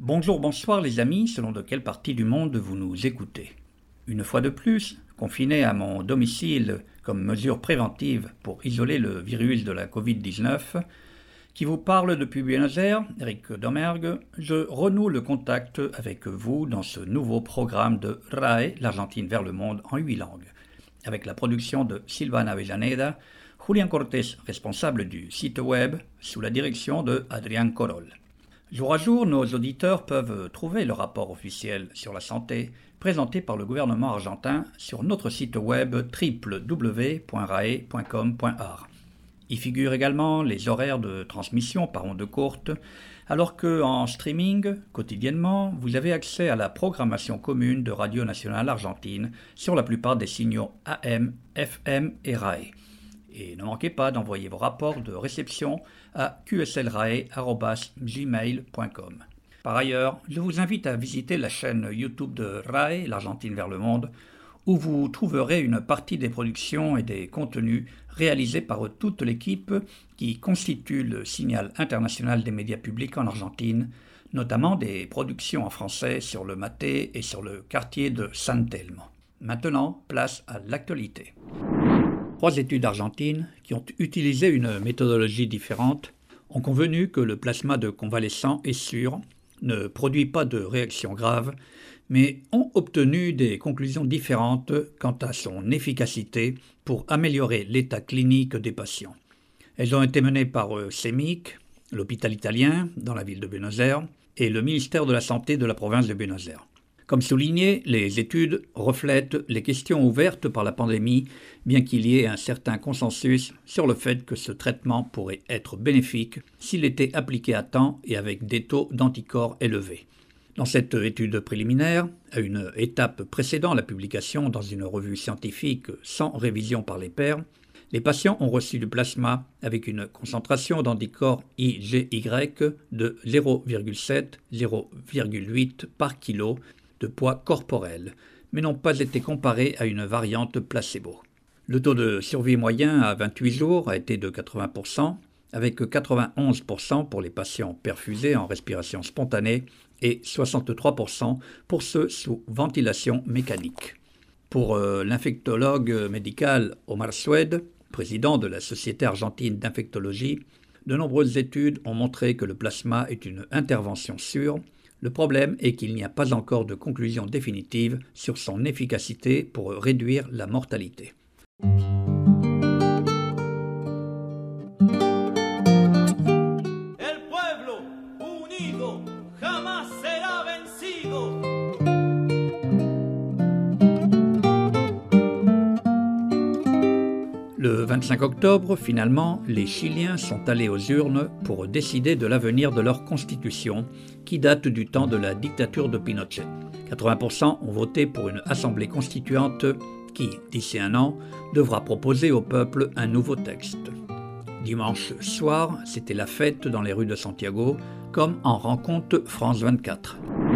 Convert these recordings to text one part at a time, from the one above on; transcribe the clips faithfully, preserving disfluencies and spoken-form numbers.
Bonjour, bonsoir les amis, selon de quelle partie du monde vous nous écoutez. Une fois de plus, confiné à mon domicile comme mesure préventive pour isoler le virus de la covid dix-neuf, qui vous parle depuis Buenos Aires, Eric Domergue, je renoue le contact avec vous dans ce nouveau programme de R A E, l'Argentine vers le monde en huit langues, avec la production de Silvana Avellaneda, Julián Cortés, responsable du site web, sous la direction de Adrián Corol. Jour à jour, nos auditeurs peuvent trouver le rapport officiel sur la santé présenté par le gouvernement argentin sur notre site web w w w point rae point com point a r. Y figurent également les horaires de transmission par ondes courtes, alors que en streaming, quotidiennement, vous avez accès à la programmation commune de Radio Nationale Argentine sur la plupart des signaux A M, F M et R A E. Et ne manquez pas d'envoyer vos rapports de réception à q s l rae arobase gmail point com. Par ailleurs, je vous invite à visiter la chaîne YouTube de R A E, l'Argentine vers le monde, où vous trouverez une partie des productions et des contenus réalisés par toute l'équipe qui constitue le signal international des médias publics en Argentine, notamment des productions en français sur le Maté et sur le quartier de San Telmo. Maintenant, place à l'actualité. Trois études argentines qui ont utilisé une méthodologie différente ont convenu que le plasma de convalescents est sûr, ne produit pas de réactions graves, mais ont obtenu des conclusions différentes quant à son efficacité pour améliorer l'état clinique des patients. Elles ont été menées par C E M I C, l'hôpital italien dans la ville de Buenos Aires et le ministère de la Santé de la province de Buenos Aires. Comme souligné, les études reflètent les questions ouvertes par la pandémie, bien qu'il y ait un certain consensus sur le fait que ce traitement pourrait être bénéfique s'il était appliqué à temps et avec des taux d'anticorps élevés. Dans cette étude préliminaire, à une étape précédant la publication dans une revue scientifique sans révision par les pairs, les patients ont reçu du plasma avec une concentration d'anticorps I G Y de zéro virgule sept à zéro virgule huit par kilo de poids corporel, mais n'ont pas été comparés à une variante placebo. Le taux de survie moyen à vingt-huit jours a été de quatre-vingts pour cent, avec quatre-vingt-onze pour cent pour les patients perfusés en respiration spontanée et soixante-trois pour cent pour ceux sous ventilation mécanique. Pour euh, l'infectologue médical Omar Sued, président de la Société argentine d'infectologie, de nombreuses études ont montré que le plasma est une intervention sûre. Le problème est qu'il n'y a pas encore de conclusion définitive sur son efficacité pour réduire la mortalité. El pueblo unido jamás será vencido. Le vingt-cinq octobre, finalement, les Chiliens sont allés aux urnes pour décider de l'avenir de leur constitution, qui date du temps de la dictature de Pinochet. quatre-vingts pour cent ont voté pour une assemblée constituante qui, d'ici un an, devra proposer au peuple un nouveau texte. Dimanche soir, c'était la fête dans les rues de Santiago, comme en rend compte France vingt-quatre.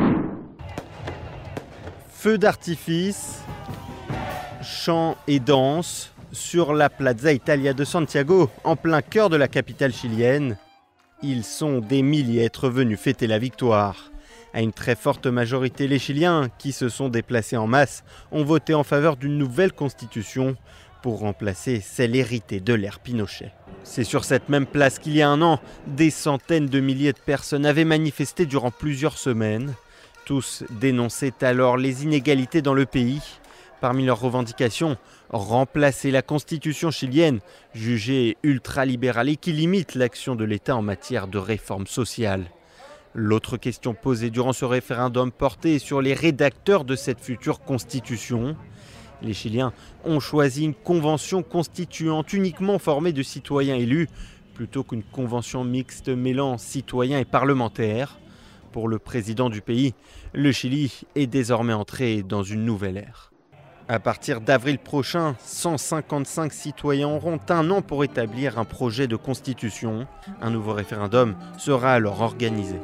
Feux d'artifice, chants et danses sur la Plaza Italia de Santiago, en plein cœur de la capitale chilienne. Ils sont des milliers à être venus fêter la victoire. À une très forte majorité, les Chiliens, qui se sont déplacés en masse, ont voté en faveur d'une nouvelle constitution pour remplacer celle héritée de l'ère Pinochet. C'est sur cette même place qu'il y a un an, des centaines de milliers de personnes avaient manifesté durant plusieurs semaines. Tous dénonçaient alors les inégalités dans le pays. Parmi leurs revendications, remplacer la constitution chilienne, jugée ultralibérale et qui limite l'action de l'État en matière de réforme sociale. L'autre question posée durant ce référendum portait sur les rédacteurs de cette future constitution. Les Chiliens ont choisi une convention constituante uniquement formée de citoyens élus, plutôt qu'une convention mixte mêlant citoyens et parlementaires. Pour le président du pays, le Chili est désormais entré dans une nouvelle ère. À partir d'avril prochain, cent cinquante-cinq citoyens auront un an pour établir un projet de constitution. Un nouveau référendum sera alors organisé.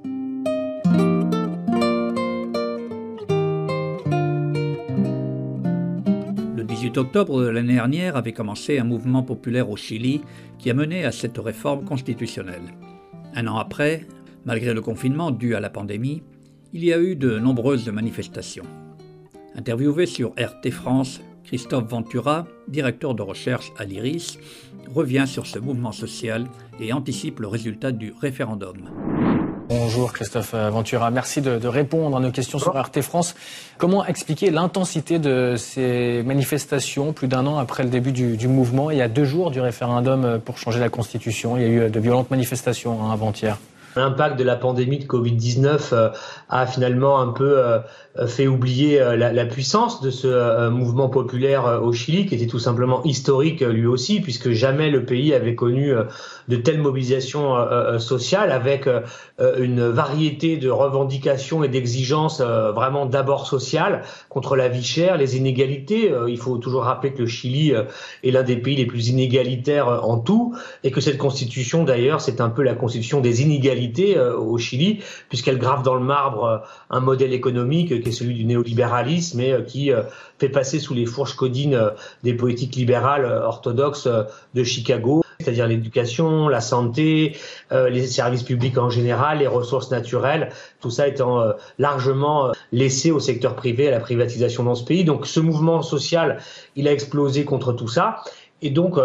Le dix-huit octobre de l'année dernière avait commencé un mouvement populaire au Chili qui a mené à cette réforme constitutionnelle. Un an après, Malgré le confinement dû à la pandémie, il y a eu de nombreuses manifestations. Interviewé sur R T France, Christophe Ventura, directeur de recherche à l'IRIS, revient sur ce mouvement social et anticipe le résultat du référendum. Bonjour Christophe Ventura, merci de, de répondre à nos questions sur R T France. Comment expliquer l'intensité de ces manifestations plus d'un an après le début du, du mouvement, il y a deux jours du référendum pour changer la Constitution? Il y a eu de violentes manifestations hein, avant-hier. L'impact de la pandémie de covid dix-neuf euh, a finalement un peu euh, fait oublier euh, la, la puissance de ce euh, mouvement populaire euh, au Chili, qui était tout simplement historique euh, lui aussi, puisque jamais le pays avait connu euh, de telles mobilisations euh, sociales, avec euh, une variété de revendications et d'exigences euh, vraiment d'abord sociales, contre la vie chère, les inégalités. Euh, il faut toujours rappeler que le Chili euh, est l'un des pays les plus inégalitaires euh, en tout, et que cette constitution d'ailleurs, c'est un peu la constitution des inégalités au Chili, puisqu'elle grave dans le marbre un modèle économique qui est celui du néolibéralisme et qui fait passer sous les fourches codines des politiques libérales orthodoxes de Chicago, c'est-à-dire l'éducation, la santé, les services publics en général, les ressources naturelles, tout ça étant largement laissé au secteur privé, à la privatisation dans ce pays. Donc ce mouvement social, il a explosé contre tout ça. Et donc, euh,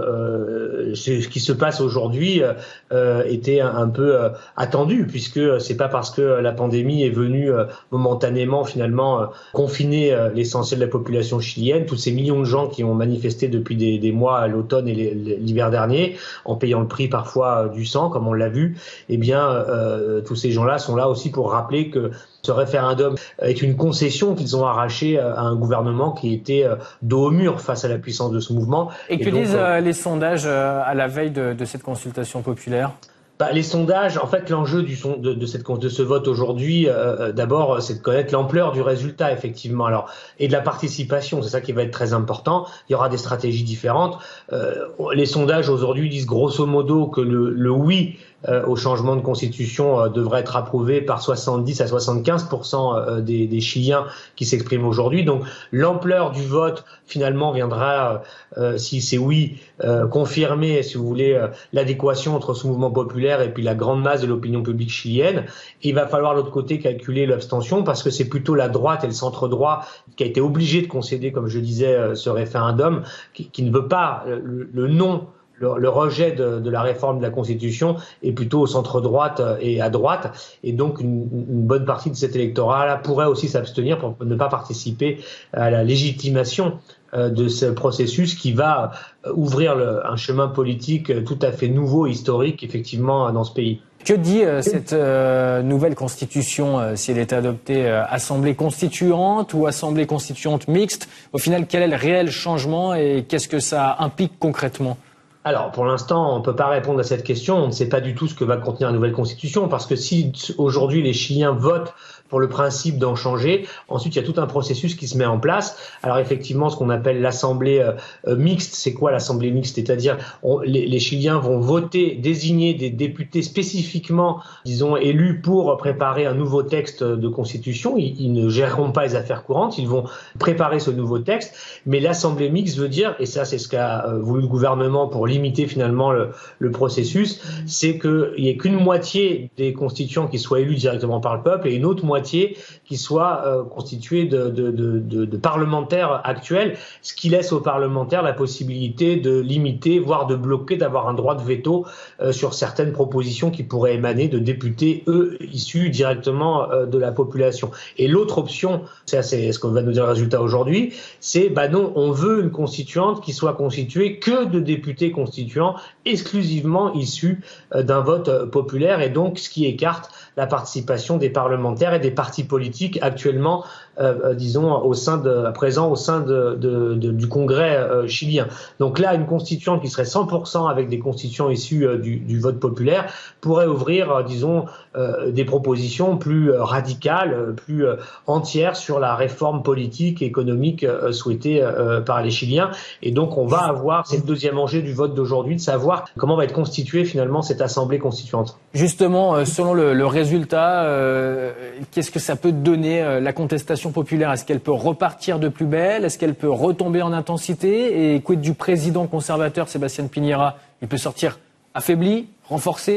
euh, ce qui se passe aujourd'hui euh, était un, un peu euh, attendu, puisque c'est pas parce que la pandémie est venue euh, momentanément finalement euh, confiner euh, l'essentiel de la population chilienne, tous ces millions de gens qui ont manifesté depuis des, des mois à l'automne et l'hiver dernier, en payant le prix parfois euh, du sang, comme on l'a vu, eh bien, euh, tous ces gens-là sont là aussi pour rappeler que ce référendum est une concession qu'ils ont arrachée à un gouvernement qui était dos au mur face à la puissance de ce mouvement. Et, et que donc, disent euh, les sondages euh, à la veille de, de cette consultation populaire ? Bah, les sondages, en fait, l'enjeu du son, de, de, cette, de ce vote aujourd'hui, euh, d'abord, c'est de connaître l'ampleur du résultat, effectivement, alors, et de la participation. C'est ça qui va être très important. Il y aura des stratégies différentes. Euh, les sondages aujourd'hui disent grosso modo que le, le oui Euh, au changement de constitution euh, devrait être approuvé par soixante-dix à soixante-quinze pour cent euh, des, des Chiliens qui s'expriment aujourd'hui. Donc l'ampleur du vote finalement viendra, euh, si c'est oui, euh, confirmer, si vous voulez, euh, l'adéquation entre ce mouvement populaire et puis la grande masse de l'opinion publique chilienne. Et il va falloir de l'autre côté calculer l'abstention, parce que c'est plutôt la droite et le centre droit qui a été obligé de concéder, comme je disais, euh, ce référendum, qui, qui ne veut pas le, le non Le, le rejet de, de la réforme de la Constitution est plutôt au centre-droite et à droite. Et donc, une, une bonne partie de cet électorat-là pourrait aussi s'abstenir pour ne pas participer à la légitimation euh, de ce processus qui va ouvrir le, un chemin politique tout à fait nouveau et historique, effectivement, dans ce pays. Que dit euh, cette euh, nouvelle constitution, euh, si elle est adoptée, euh, assemblée constituante ou assemblée constituante mixte? Au final, quel est le réel changement et qu'est-ce que ça implique concrètement? Alors, pour l'instant, on ne peut pas répondre à cette question. On ne sait pas du tout ce que va contenir la nouvelle constitution, parce que si aujourd'hui les Chiliens votent pour le principe d'en changer, ensuite il y a tout un processus qui se met en place. Alors effectivement, ce qu'on appelle l'assemblée euh, mixte, c'est quoi l'assemblée mixte? C'est-à-dire on, les, les Chiliens vont voter, désigner des députés spécifiquement, disons, élus pour préparer un nouveau texte de constitution. Ils, ils ne géreront pas les affaires courantes, ils vont préparer ce nouveau texte. Mais l'assemblée mixte veut dire, et ça c'est ce qu'a voulu le gouvernement pour limiter finalement le, le processus, c'est qu'il n'y ait qu'une moitié des constituants qui soient élus directement par le peuple et une autre moitié qui soit euh, constituée de, de, de, de, de parlementaires actuels, ce qui laisse aux parlementaires la possibilité de limiter, voire de bloquer, d'avoir un droit de veto euh, sur certaines propositions qui pourraient émaner de députés, eux, issus directement euh, de la population. Et l'autre option, ça c'est ce qu'on va nous dire le résultat aujourd'hui, c'est bah non, on veut une constituante qui soit constituée que de députés constituants exclusivement issus euh, d'un vote euh, populaire, et donc ce qui écarte la participation des parlementaires et des partis politiques actuellement, euh, disons, au sein de, à présent au sein de, de, de, du Congrès euh, chilien. Donc là, une constituante qui serait cent pour cent avec des constituants issus euh, du, du vote populaire pourrait ouvrir, euh, disons, euh, des propositions plus euh, radicales, euh, plus euh, entières sur la réforme politique et économique euh, souhaitée euh, par les Chiliens. Et donc, on va avoir, c'est le deuxième enjeu du vote d'aujourd'hui, de savoir comment va être constituée finalement cette assemblée constituante. Justement, euh, selon le, le résultat, euh, qu'est-ce que ça peut donner, euh, la contestation populaire? Est-ce qu'elle peut repartir de plus belle? Est-ce qu'elle peut retomber en intensité? Et quid du président conservateur Sebastián Piñera? Il peut sortir affaibli, renforcé?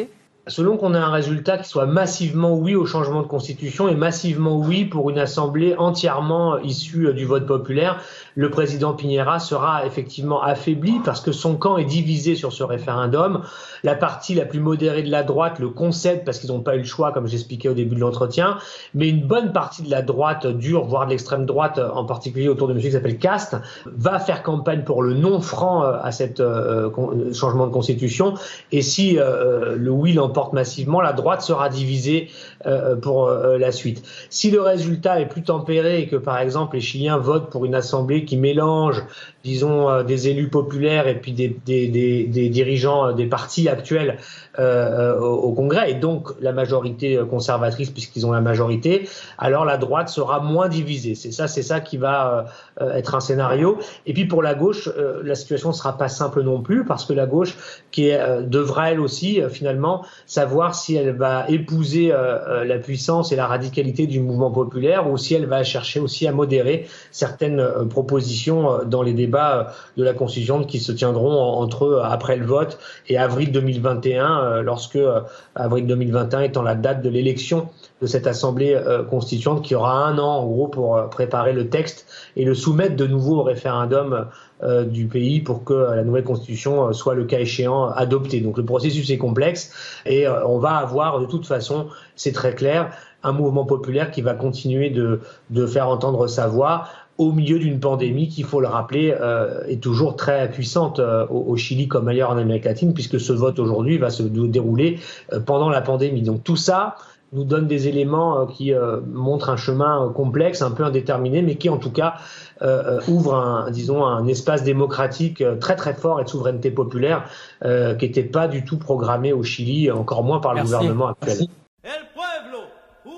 selon qu'on ait un résultat qui soit massivement oui au changement de constitution et massivement oui pour une assemblée entièrement issue du vote populaire, le président Piñera sera effectivement affaibli parce que son camp est divisé sur ce référendum. La partie la plus modérée de la droite le concède parce qu'ils n'ont pas eu le choix, comme j'expliquais au début de l'entretien, mais une bonne partie de la droite dure, voire de l'extrême droite, en particulier autour de monsieur qui s'appelle Cast, va faire campagne pour le non franc à cet euh, changement de constitution. Et si euh, le oui l'emporte massivement, la droite sera divisée euh, pour euh, la suite. Si le résultat est plus tempéré et que par exemple les Chiliens votent pour une assemblée qui mélange, disons, euh, des élus populaires et puis des, des, des, des dirigeants des partis actuels euh, au, au Congrès, et donc la majorité conservatrice puisqu'ils ont la majorité, alors la droite sera moins divisée. C'est ça, c'est ça qui va euh, être un scénario. Et puis pour la gauche, euh, la situation ne sera pas simple non plus parce que la gauche, qui est, euh, devra elle aussi euh, finalement savoir si elle va épouser euh, la puissance et la radicalité du mouvement populaire ou si elle va chercher aussi à modérer certaines euh, propositions euh, dans les débats de la Constitution qui se tiendront entre après le vote et avril deux mille vingt et un, lorsque avril deux mille vingt et un étant la date de l'élection de cette assemblée constituante qui aura un an en gros pour préparer le texte et le soumettre de nouveau au référendum du pays pour que la nouvelle constitution soit le cas échéant adoptée. Donc le processus est complexe et on va avoir de toute façon, c'est très clair, un mouvement populaire qui va continuer de, de faire entendre sa voix au milieu d'une pandémie qui, il faut le rappeler, euh, est toujours très puissante euh, au, au Chili comme ailleurs en Amérique latine, puisque ce vote aujourd'hui va se dérouler euh, pendant la pandémie. Donc tout ça nous donne des éléments euh, qui euh, montrent un chemin euh, complexe, un peu indéterminé, mais qui en tout cas euh, ouvre un, disons, un espace démocratique euh, très très fort et de souveraineté populaire euh, qui n'était pas du tout programmé au Chili, encore moins par le Merci. gouvernement actuel. Merci. El pueblo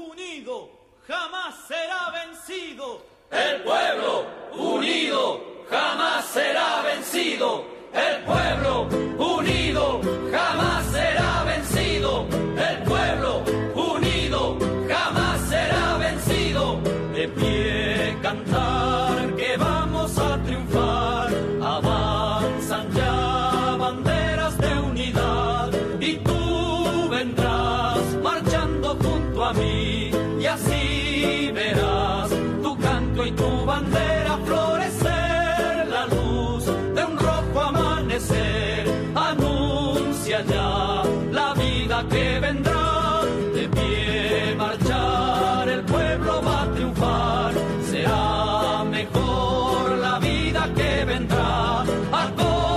unido jamás será vencido. El pueblo unido jamás será vencido. El pueblo unido jamás será vencido. El pueblo unido jamás será vencido. De pie cantar que vamos a triunfar. Avanzan ya banderas de unidad y tú vendrás marchando junto a mí y así verás y tu bandera florecer, la luz de un rojo amanecer anuncia ya la vida que vendrá. De pie marchar, el pueblo va a triunfar, será mejor la vida que vendrá a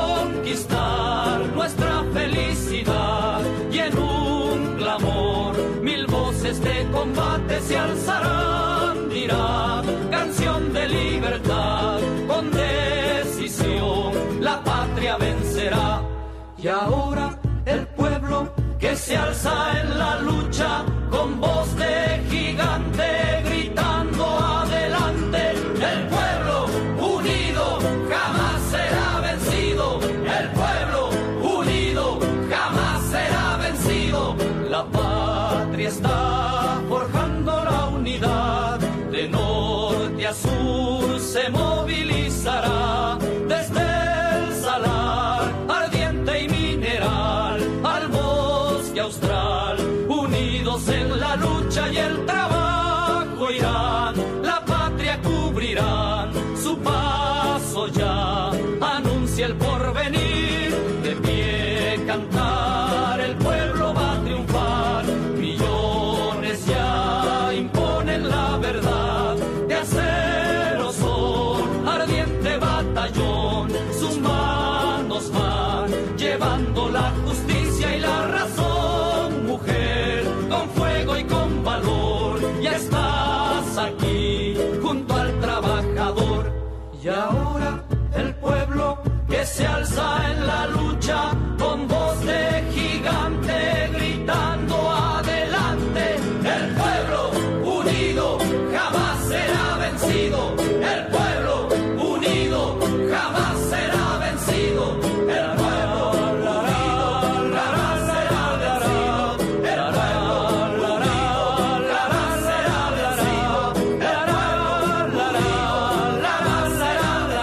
conquistar nuestra felicidad y en un clamor mil voces de combate se alzarán, dirán canción de libertad, con decisión la patria vencerá. Y ahora el pueblo que se alza en la lucha con voz de gigante gritando adelante. El pueblo unido jamás será vencido. El pueblo unido jamás será vencido. La patria está forjando la unidad de norte a sur se movilizará desde el salar ardiente y mineral al bosque austral, unidos en la lucha y el trabajo irán, la patria cubrirán, su paso ya anuncia el porvenir. De pie cantar, el pueblo va a triunfar, millones ya imponen la verdad. De acero son ardiente batallón, sus manos van llevando la justicia y la razón. Mujer, con fuego y con valor, ya estás aquí junto al trabajador. Y ahora el pueblo que se alza en la lucha con voz de gigante gritando adelante. El pueblo unido jamás será vencido. El pueblo unido jamás será vencido. El pueblo unido jamás será vencido. El pueblo unido jamás será vencido. El pueblo unido jamás será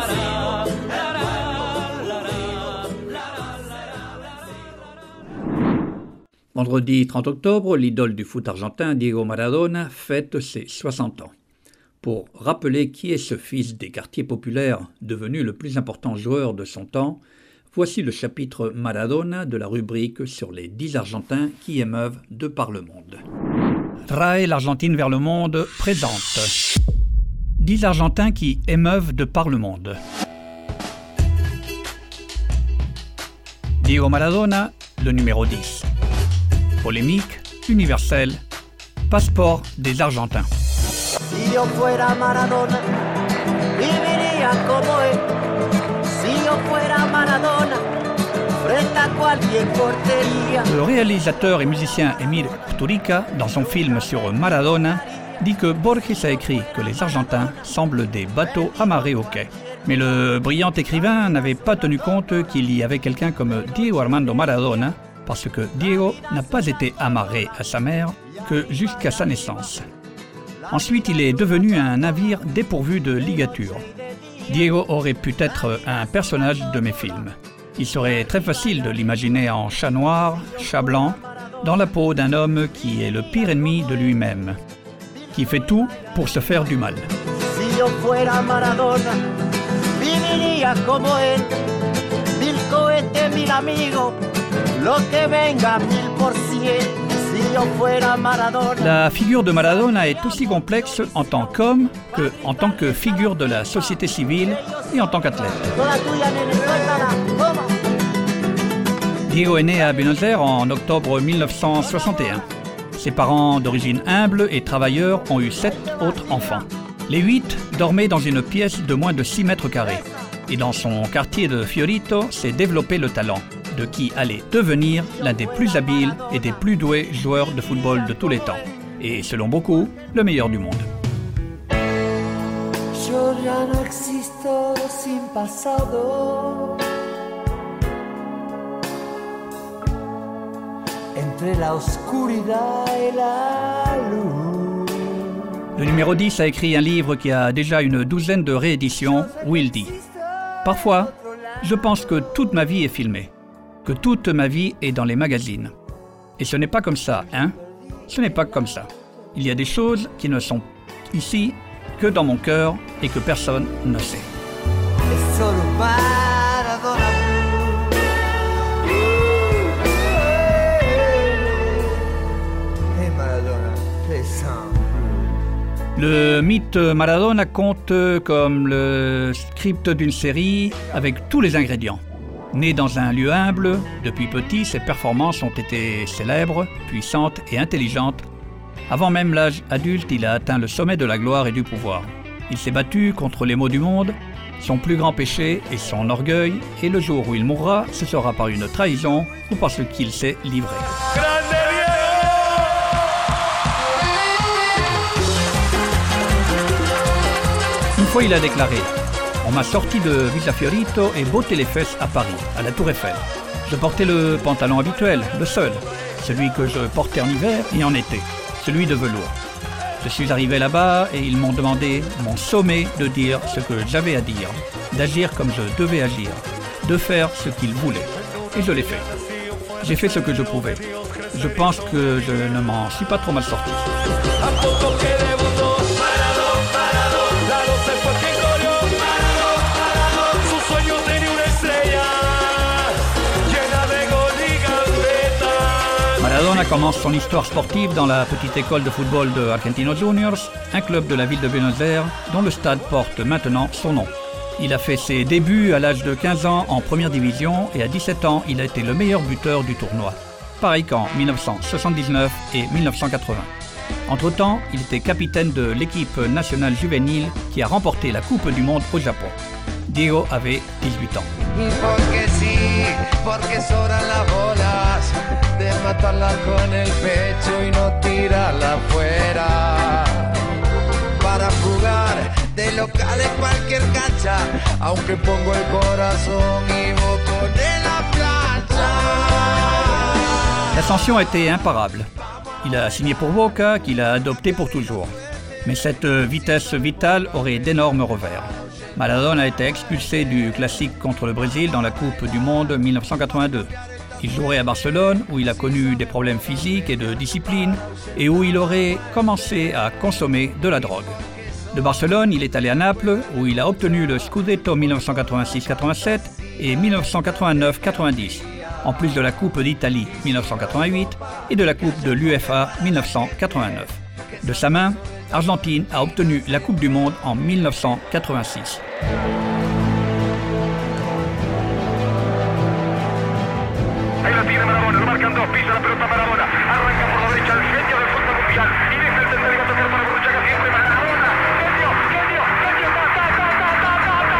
Vendredi trente octobre, l'idole du foot argentin Diego Maradona fête ses soixante ans. Pour rappeler qui est ce fils des quartiers populaires, devenu le plus important joueur de son temps, voici le chapitre Maradona de la rubrique sur les dix Argentins qui émeuvent de par le monde. R A E, l'Argentine vers le monde, présente dix Argentins qui émeuvent de par le monde. Diego Maradona, le numéro dix. Polémique, universelle, passeport des Argentins. Si yo fuera Maradona, viviría como él. Si yo fuera Maradona, frente a cualquier portería. Le réalisateur et musicien Emir Kusturica, dans son film sur Maradona, dit que Borges a écrit que les Argentins semblent des bateaux amarrés au quai. Mais le brillant écrivain n'avait pas tenu compte qu'il y avait quelqu'un comme Diego Armando Maradona, parce que Diego n'a pas été amarré à sa mère que jusqu'à sa naissance. Ensuite, il est devenu un navire dépourvu de ligature. Diego aurait pu être un personnage de mes films. Il serait très facile de l'imaginer en chat noir, chat blanc, dans la peau d'un homme qui est le pire ennemi de lui-même, qui fait tout pour se faire du mal. Si yo fuera Maradona, viviría como él. Mil cohetes, mil amigos, lo que venga mil por cien. Si yo fuera Maradona. La figure de Maradona est aussi complexe en tant qu'homme que en tant que figure de la société civile et en tant qu'athlète. Diego est né à Buenos Aires en octobre mille neuf cent soixante et un. Ses parents d'origine humble et travailleurs ont eu sept autres enfants. Les huit dormaient dans une pièce de moins de six mètres carrés. Et dans son quartier de Fiorito s'est développé le talent, de qui allait devenir l'un des plus habiles et des plus doués joueurs de football de tous les temps. Et selon beaucoup, le meilleur du monde. Yo ya no existo sin pasado. Entre la oscuridad et la luz. Le numéro dix a écrit un livre qui a déjà une douzaine de rééditions, Wildy. Parfois, je pense que toute ma vie est filmée, que toute ma vie est dans les magazines. Et ce n'est pas comme ça, hein? Ce n'est pas comme ça. Il y a des choses qui ne sont ici que dans mon cœur et que personne ne sait. Es solo Maradona. Hey Maradona, play some. Le mythe Maradona compte comme le script d'une série avec tous les ingrédients. Né dans un lieu humble, depuis petit, ses performances ont été célèbres, puissantes et intelligentes. Avant même l'âge adulte, il a atteint le sommet de la gloire et du pouvoir. Il s'est battu contre les maux du monde, son plus grand péché est son orgueil, et le jour où il mourra, ce sera par une trahison ou parce qu'il s'est livré. Une fois, il a déclaré « On m'a sorti de Villa Fiorito et botté les fesses à Paris, à la Tour Eiffel. Je portais le pantalon habituel, le seul, celui que je portais en hiver et en été, celui de velours. Je suis arrivé là-bas et ils m'ont demandé, m'ont sommé de dire ce que j'avais à dire, d'agir comme je devais agir, de faire ce qu'ils voulaient. Et je l'ai fait. J'ai fait ce que je pouvais. Je pense que je ne m'en suis pas trop mal sorti. » Maradona commence son histoire sportive dans la petite école de football de Argentinos Juniors, un club de la ville de Buenos Aires dont le stade porte maintenant son nom. Il a fait ses débuts à l'âge de quinze ans en première division et à dix-sept ans, il a été le meilleur buteur du tournoi. Pareil qu'en mille neuf cent soixante-dix-neuf et mille neuf cent quatre-vingts. Entre-temps, il était capitaine de l'équipe nationale juvénile qui a remporté la Coupe du Monde au Japon. Diego avait dix-huit ans. L'ascension a été imparable. Il a signé pour Boca, qu'il a adopté pour toujours. Mais cette vitesse vitale aurait d'énormes revers. Maradona a été expulsé du classique contre le Brésil dans la Coupe du Monde mille neuf cent quatre-vingt-deux. il jouerait à Barcelone où il a connu des problèmes physiques et de discipline et où il aurait commencé à consommer de la drogue. De Barcelone, il est allé à Naples où il a obtenu le Scudetto dix-neuf cent quatre-vingt-six quatre-vingt-sept et dix-neuf cent quatre-vingt-neuf quatre-vingt-dix, en plus de la Coupe d'Italie dix-neuf cent quatre-vingt-huit et de la Coupe de l'U F A dix-neuf cent quatre-vingt-neuf. De sa main, Argentine a obtenu la Coupe du Monde en dix-neuf cent quatre-vingt-six. Ahí la tiene Maradona, lo marcan dos, pisa la pelota Maradona, arranca por la derecha el genio del fútbol mundial y deja el central y va a tocar para Burruchaga siempre Maradona, genio, genio, genio, ta, ta, ta, ta, ta, ta, ta.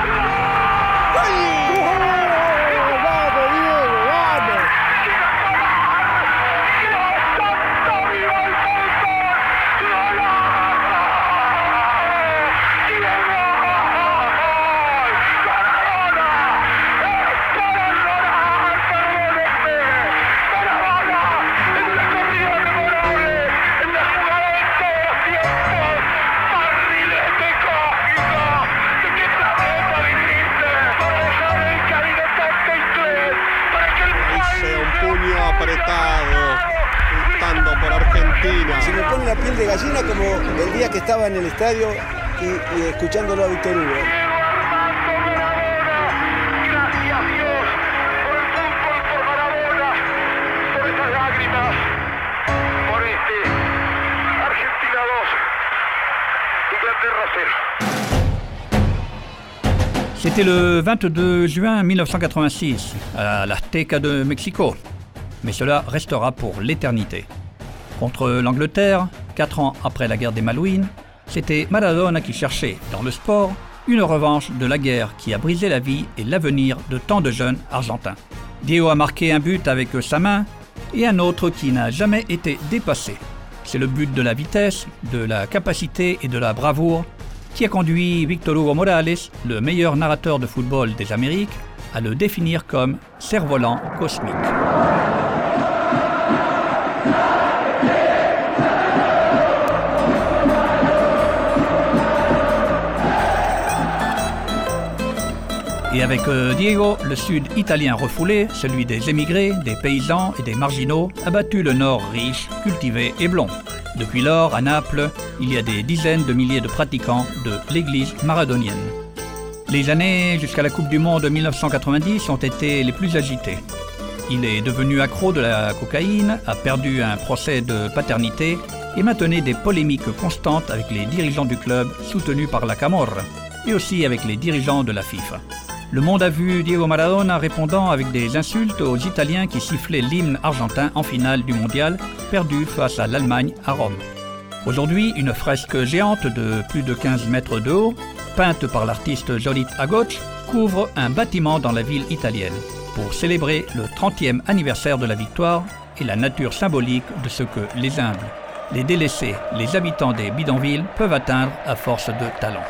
Se me pone la piel de gallina como el día que estaba en el estadio y, y escuchándolo a Víctor Hugo. Gracias Dios por el fútbol, por Maradona, por esas lágrimas, por este Argentina dos, Inglaterra cero. C'était le vingt-deux juin dix-neuf cent quatre-vingt-six, à l'Azteca de Mexico. Mais cela restera pour l'éternité. Contre l'Angleterre, quatre ans après la guerre des Malouines, c'était Maradona qui cherchait, dans le sport, une revanche de la guerre qui a brisé la vie et l'avenir de tant de jeunes Argentins. Diego a marqué un but avec sa main et un autre qui n'a jamais été dépassé. C'est le but de la vitesse, de la capacité et de la bravoure qui a conduit Víctor Hugo Morales, le meilleur narrateur de football des Amériques, à le définir comme cerf-volant cosmique. Et avec euh, Diego, le sud italien refoulé, celui des émigrés, des paysans et des marginaux, a battu le nord riche, cultivé et blond. Depuis lors, à Naples, il y a des dizaines de milliers de pratiquants de l'église maradonienne. Les années jusqu'à la Coupe du Monde dix-neuf cent quatre-vingt-dix ont été les plus agitées. Il est devenu accro de la cocaïne, a perdu un procès de paternité et maintenait des polémiques constantes avec les dirigeants du club soutenus par la Camorra et aussi avec les dirigeants de la FIFA. Le monde a vu Diego Maradona répondant avec des insultes aux Italiens qui sifflaient l'hymne argentin en finale du mondial, perdu face à l'Allemagne à Rome. Aujourd'hui, une fresque géante de plus de quinze mètres de haut, peinte par l'artiste Jolite Agoch, couvre un bâtiment dans la ville italienne pour célébrer le trentième anniversaire de la victoire et la nature symbolique de ce que les humbles, les délaissés, les habitants des bidonvilles peuvent atteindre à force de talent.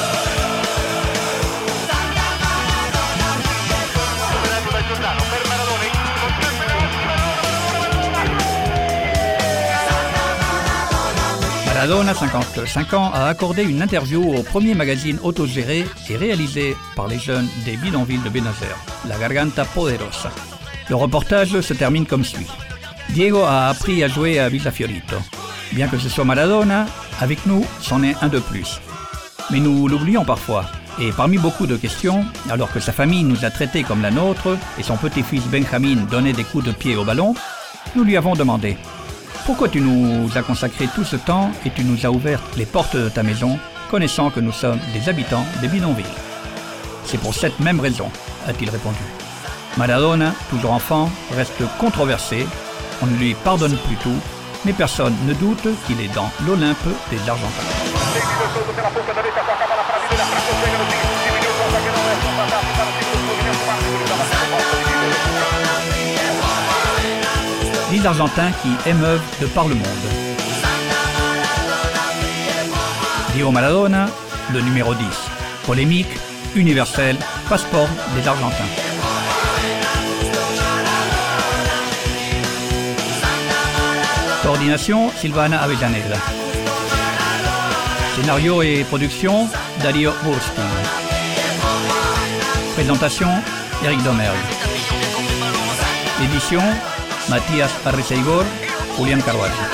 Maradona, cinquante-cinq ans, a accordé une interview au premier magazine autogéré et réalisé par les jeunes des bidonvilles de Buenos Aires, La Garganta Poderosa. Le reportage se termine comme suit. Diego a appris à jouer à Villa Fiorito. Bien que ce soit Maradona, avec nous, c'en est un de plus. Mais nous l'oublions parfois. Et parmi beaucoup de questions, alors que sa famille nous a traités comme la nôtre et son petit-fils Benjamin donnait des coups de pied au ballon, nous lui avons demandé « Pourquoi tu nous as consacré tout ce temps et tu nous as ouvert les portes de ta maison, connaissant que nous sommes des habitants des bidonvilles ?» C'est pour cette même raison, a-t-il répondu. Maradona, toujours enfant, reste controversé, on ne lui pardonne plus tout, mais personne ne doute qu'il est dans l'Olympe des Argentins. Dix Argentins qui émeuvent de par le monde. Diego Maradona, le numéro dix. Polémique, universel, passeport des Argentins. Coordination, Silvana Avellaneda. Scénario et production, Dario Burstein. Présentation, Eric Domergue. Édition Matías Arreceigor, Julián Carvalho.